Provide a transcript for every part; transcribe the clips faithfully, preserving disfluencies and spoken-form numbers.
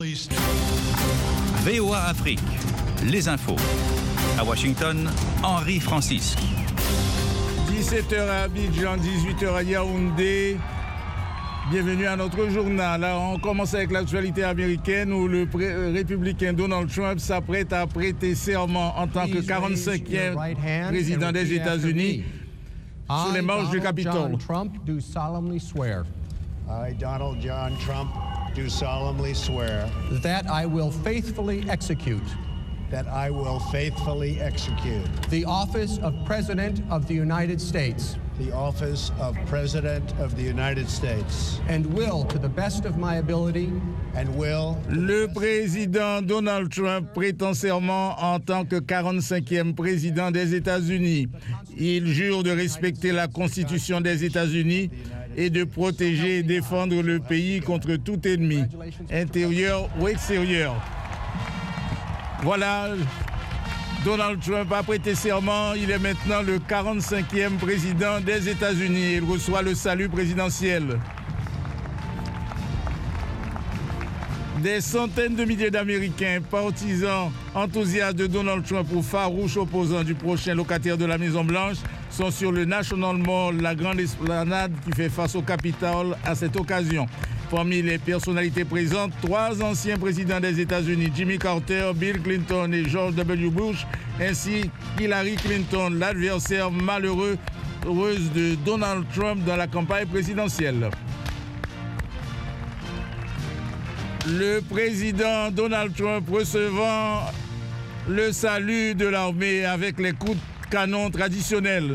V O A Afrique, les infos. À Washington, Henri Francisque. dix-sept heures à Abidjan, dix-huit heures à Yaoundé. Bienvenue à notre journal. Alors, on commence avec l'actualité américaine où le pré- républicain Donald Trump s'apprête à prêter serment en tant que quarante-cinquième président des États-Unis sur les marches du Capitole. I, Donald John Trump, do solemnly swear that I will faithfully execute that I will faithfully execute the office of President of the United States the office of President of the United States and will, to the best of my ability, and will. Le président Donald Trump prétend serment en tant que quarante-cinquième président des États-Unis. Il jure de respecter la Constitution des États-Unis et de protéger et défendre le pays contre tout ennemi, intérieur ou extérieur. Voilà, Donald Trump a prêté serment, il est maintenant le quarante-cinquième président des États-Unis. Il reçoit le salut présidentiel. Des centaines de milliers d'Américains, partisans, enthousiastes de Donald Trump ou farouches opposants du prochain locataire de la Maison-Blanche sont sur le National Mall, la grande esplanade qui fait face au Capitole à cette occasion. Parmi les personnalités présentes, trois anciens présidents des États-Unis, Jimmy Carter, Bill Clinton et George W. Bush, ainsi qu'Hillary Clinton, l'adversaire malheureuse de Donald Trump dans la campagne présidentielle. Le président Donald Trump recevant le salut de l'armée avec les coups de canon traditionnels.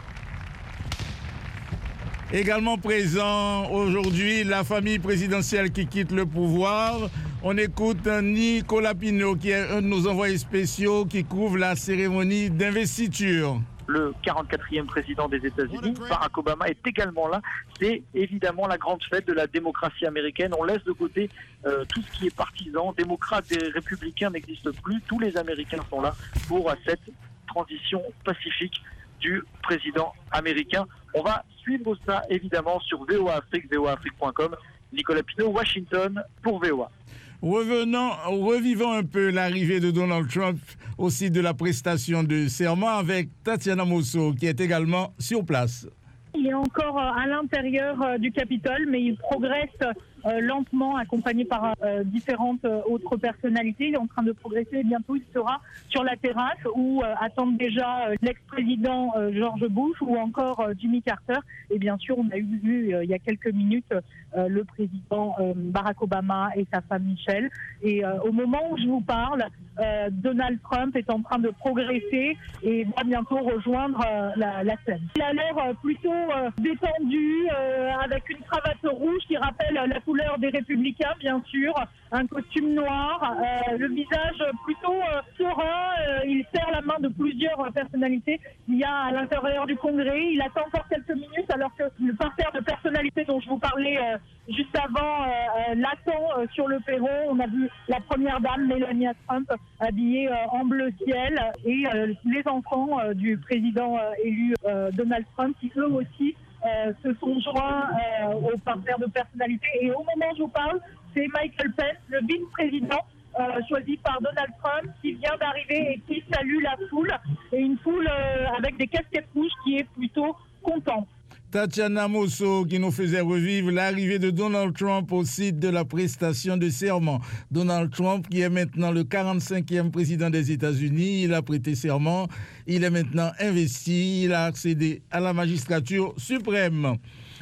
Également présent aujourd'hui, la famille présidentielle qui quitte le pouvoir. On écoute Nicolas Pinault, qui est un de nos envoyés spéciaux qui couvre la cérémonie d'investiture. Le quarante-quatrième président des États-Unis, Barack Obama, est également là. C'est évidemment la grande fête de la démocratie américaine. On laisse de côté euh, tout ce qui est partisan. Démocrates et républicains n'existent plus. Tous les Américains sont là pour cette transition pacifique du président américain. On va suivre ça évidemment sur V O A Afrique, V O A Afrique point com. Nicolas Pinault, Washington pour V O A. Revenons, revivons un peu l'arrivée de Donald Trump au site de la prestation de serment avec Tatiana Mosso qui est également sur place. Il est encore à l'intérieur du Capitole, mais il progresse euh, lentement, accompagné par euh, différentes euh, autres personnalités. Il est en train de progresser et bientôt il sera sur la terrasse où euh, attendent déjà euh, l'ex-président euh, George Bush ou encore euh, Jimmy Carter. Et bien sûr, on a eu vu euh, il y a quelques minutes euh, le président euh, Barack Obama et sa femme Michelle. Et euh, au moment où je vous parle, euh, Donald Trump est en train de progresser et va bientôt rejoindre euh, la, la scène. Il a l'air euh, plutôt euh, détendu, euh, avec une cravate rouge qui rappelle la couleur des Républicains, bien sûr, un costume noir, euh, le visage plutôt euh, serein. Euh, il serre la main de plusieurs euh, personnalités qu'il y a à l'intérieur du Congrès. Il attend encore quelques minutes alors que le parterre de personnalités dont je vous parlais euh, juste avant euh, l'attend euh, sur le perron. On a vu la première dame, Melania Trump, habillée euh, en bleu ciel, et euh, les enfants euh, du président euh, élu euh, Donald Trump qui eux aussi Euh, se sont joints euh, au parterre de personnalités. Et au moment où je vous parle, c'est Michael Pence, le vice-président euh, choisi par Donald Trump, qui vient d'arriver et qui salue la foule. Et une foule euh, avec des casquettes rouges qui est plutôt contente. Tatiana Mosso qui nous faisait revivre l'arrivée de Donald Trump au site de la prestation de serment. Donald Trump qui est maintenant le quarante-cinquième président des États-Unis, il a prêté serment, il est maintenant investi, il a accédé à la magistrature suprême.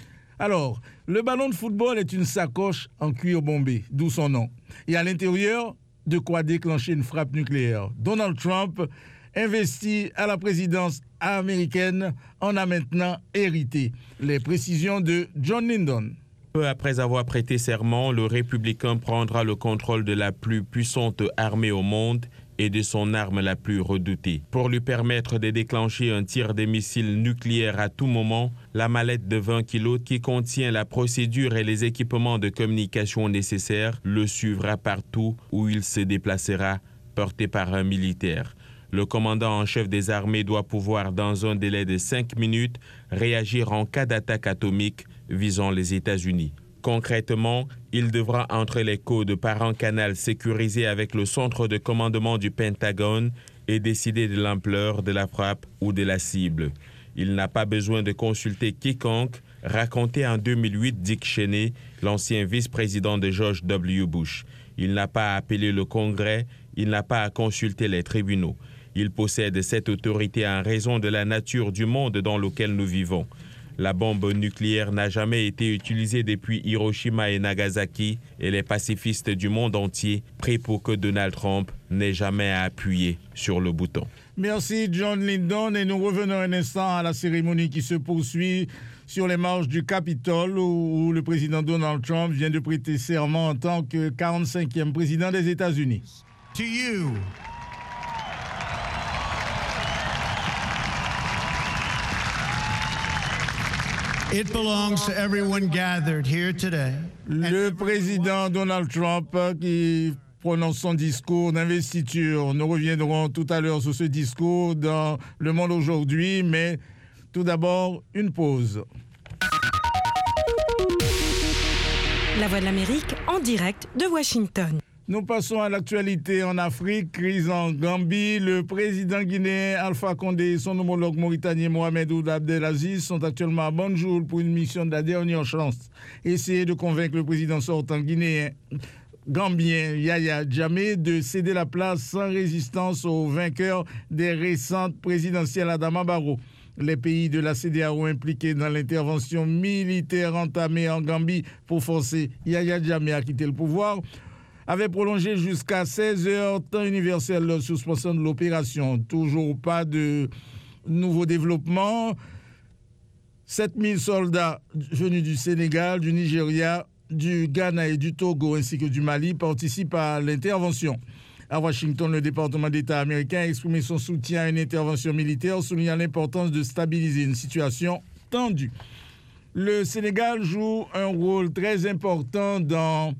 Alors, le ballon de football est une sacoche en cuir bombé, d'où son nom. Et à l'intérieur, de quoi déclencher une frappe nucléaire. Donald Trump, investi à la présidence américaine, en a maintenant hérité. Les précisions de John Lyndon. Peu après avoir prêté serment, le républicain prendra le contrôle de la plus puissante armée au monde et de son arme la plus redoutée. Pour lui permettre de déclencher un tir de missile nucléaire à tout moment, la mallette de vingt kilos qui contient la procédure et les équipements de communication nécessaires le suivra partout où il se déplacera, porté par un militaire. Le commandant en chef des armées doit pouvoir, dans un délai de cinq minutes, réagir en cas d'attaque atomique visant les États-Unis. Concrètement, il devra entrer les codes par un canal sécurisé avec le centre de commandement du Pentagone et décider de l'ampleur de la frappe ou de la cible. Il n'a pas besoin de consulter quiconque, racontait en deux mille huit Dick Cheney, l'ancien vice-président de George W. Bush. Il n'a pas à appeler le Congrès, il n'a pas à consulter les tribunaux. Il possède cette autorité en raison de la nature du monde dans lequel nous vivons. La bombe nucléaire n'a jamais été utilisée depuis Hiroshima et Nagasaki et les pacifistes du monde entier prient pour que Donald Trump n'ait jamais à appuyer sur le bouton. Merci John Lyndon et nous revenons un instant à la cérémonie qui se poursuit sur les marches du Capitole où le président Donald Trump vient de prêter serment en tant que quarante-cinquième président des États-Unis. To you. It belongs to everyone gathered here today. Le président Donald Trump qui prononce son discours d'investiture. Nous reviendrons tout à l'heure sur ce discours dans Le Monde aujourd'hui, mais tout d'abord, une pause. La Voix de l'Amérique en direct de Washington. Nous passons à l'actualité en Afrique. Crise en Gambie. Le président guinéen Alpha Condé et son homologue mauritanien Mohamed Ould Abdelaziz sont actuellement à Banjul pour une mission de la dernière chance. Essayer de convaincre le président sortant guinéen gambien Yaya Jammeh de céder la place sans résistance au vainqueur des récentes présidentielles Adama Barrow. Les pays de la C D A O impliqués dans l'intervention militaire entamée en Gambie pour forcer Yaya Jammeh à quitter le pouvoir avait prolongé jusqu'à seize heures temps universel la suspension de l'opération. Toujours pas de nouveaux développements. sept mille soldats venus du Sénégal, du Nigeria, du Ghana et du Togo ainsi que du Mali participent à l'intervention. À Washington, le département d'État américain a exprimé son soutien à une intervention militaire, soulignant l'importance de stabiliser une situation tendue. Le Sénégal joue un rôle très important dans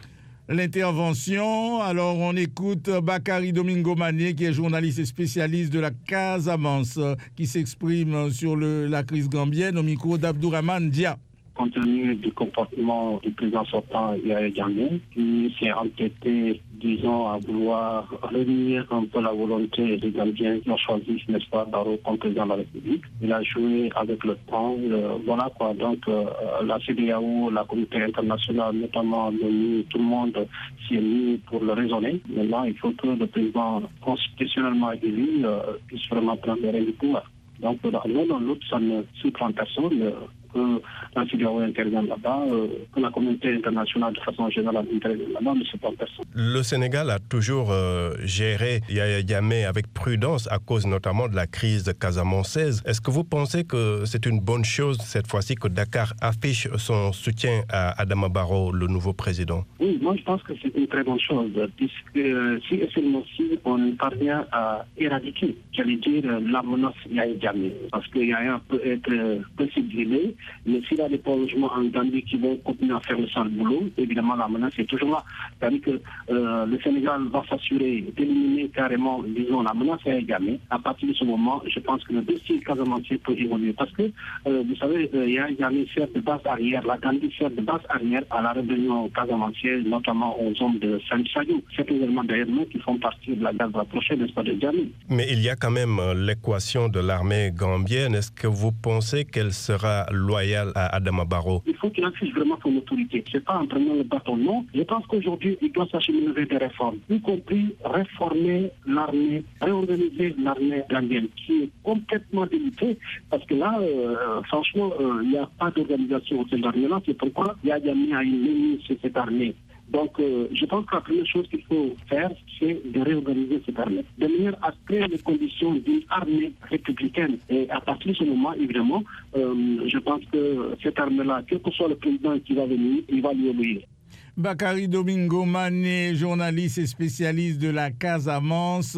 l'intervention. Alors, on écoute Bakary Domingo Mané, qui est journaliste et spécialiste de la Casamance, qui s'exprime sur le, la crise gambienne au micro d'Abdourahmane Dia. Compte tenu du comportement du président sortant Yaya Jammeh, qui s'est entêté, disons, à vouloir renier un peu la volonté des Gambiens qui ont choisi, n'est-ce pas, Barrow comme président de la République. Il a joué avec le temps. Euh, voilà quoi. Donc, euh, la C D A O, la communauté internationale, notamment l'ONU, tout le monde s'y est mis pour le raisonner. Maintenant, il faut que le président constitutionnellement élu euh, puisse vraiment prendre les règles du pouvoir. Donc, l'un dans l'autre, ça ne surprend personne. Euh, que la C D A O intervienne là-bas, euh, que la communauté internationale de façon générale intervienne là-bas, ne se prend personne. Le Sénégal a toujours euh, géré Yaya Jammeh avec prudence à cause notamment de la crise casamançaise. Est-ce que vous pensez que c'est une bonne chose cette fois-ci que Dakar affiche son soutien à Adama Barrow, le nouveau président? Oui, moi je pense que c'est une très bonne chose, puisque euh, si et seulement si on parvient à éradiquer, j'allais dire, la menace Yaya Jammeh, parce que Yaya peut être euh, peut s'exiler. Mais s'il y a des prolongements en Gambie qui vont continuer à faire le sale boulot, évidemment la menace est toujours là. C'est-à-dire que euh, le Sénégal va s'assurer d'éliminer carrément, disons, la menace à Jammeh. À partir de ce moment, je pense que le dossier casamancier peut évoluer. Parce que, euh, vous savez, il y a Jammeh sert de base arrière, la Gambie sert de base arrière à la rébellion casamancière, notamment aux hommes de Saint-Sayou. C'est également d'ailleurs nous qui font partie de la garde rapprochée, n'est-ce pas, de Jammeh. Mais il y a quand même l'équation de l'armée gambienne. Est-ce que vous pensez qu'elle sera loyale à Adama Barrow? Il faut qu'il affiche vraiment son autorité. Ce n'est pas en prenant le bâton, non. Je pense qu'aujourd'hui, il doit s'acheminer vers des réformes, y compris réformer l'armée, réorganiser l'armée gambienne, qui est complètement délimitée, parce que là, euh, franchement, il euh, n'y a pas d'organisation au sein de l'armée. C'est pourquoi il y a Jammeh à une ligne sur cette armée. Donc, euh, je pense que la première chose qu'il faut faire, c'est de réorganiser cette armée, de manière à créer les conditions d'une armée républicaine. Et à partir de ce moment, évidemment, euh, je pense que cette armée-là, quel que soit le président qui va venir, il va lui obéir. Bakary Domingo Mané, journaliste et spécialiste de la Casamance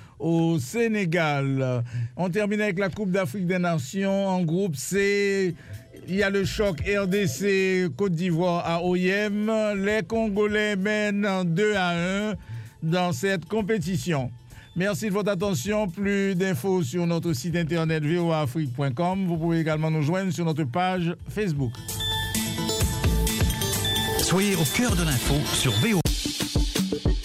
au Sénégal. On termine avec la Coupe d'Afrique des Nations en groupe C. Il y a le choc R D C-Côte d'Ivoire à O I M. Les Congolais mènent deux à un dans cette compétition. Merci de votre attention. Plus d'infos sur notre site internet v o a afrique point com. Vous pouvez également nous joindre sur notre page Facebook. Soyez au cœur de l'info sur V O.